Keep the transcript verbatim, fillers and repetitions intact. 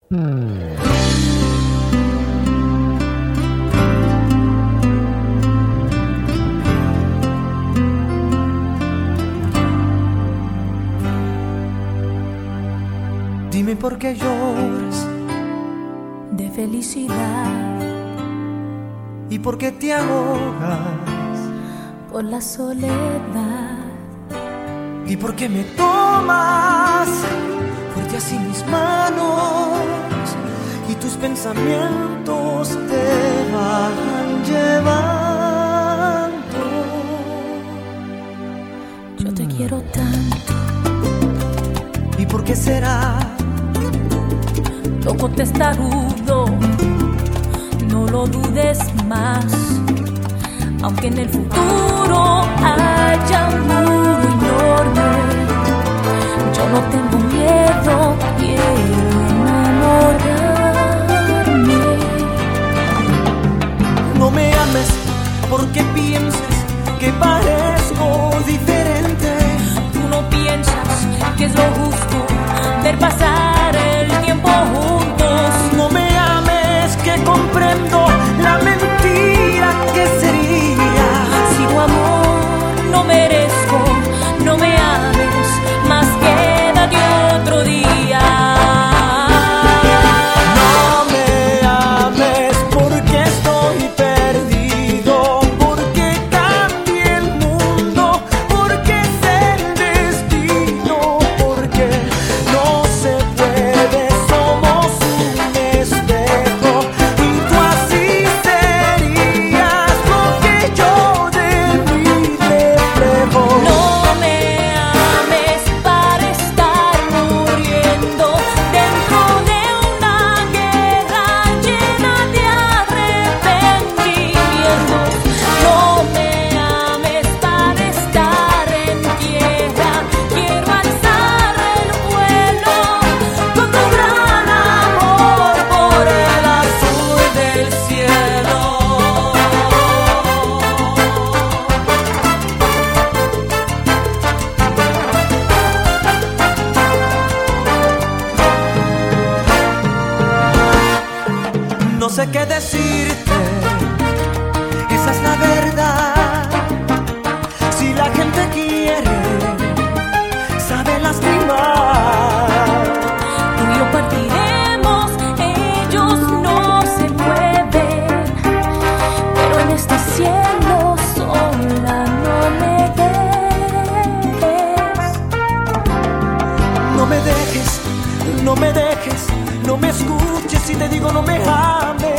Dime por qué lloras de felicidad y por qué te ahogas por la soledad y por qué me tomas fuerte así mis manos y tus pensamientos te van llevando. Yo te quiero tanto. ¿Y por qué será? Loco testarudo, no lo dudes más. Aunque en el futuro haya un muro enorme, yo no tengo miedo, quiero enamorarme. No me ames porque pienses que parezco diferente. Tú no piensas que es lo justo ver pasar el tiempo juntos. No me ames que comprendo la mentira que sería. Si tu amor no merezco, no me ames, más quédate otro día. No me ames porque estoy perdido, porque cambié el mundo, porque es el destino, porque no se puede, somos un espejo y tú así serías lo que yo de mí reflejo. No me ames para estar muriendo dentro de una guerra llena de arrepentimientos. No me ames para estar en tierra, quiero alzar el vuelo con tu gran amor por el azul del cielo. No sé qué decirte, esa es la verdad. Si la gente quiere, sabe lastimar. Tú y yo partiremos, ellos no se mueven, pero en este cielo sola no me dejes. No me dejes, no me dejes, no me escuches si te digo no me ames.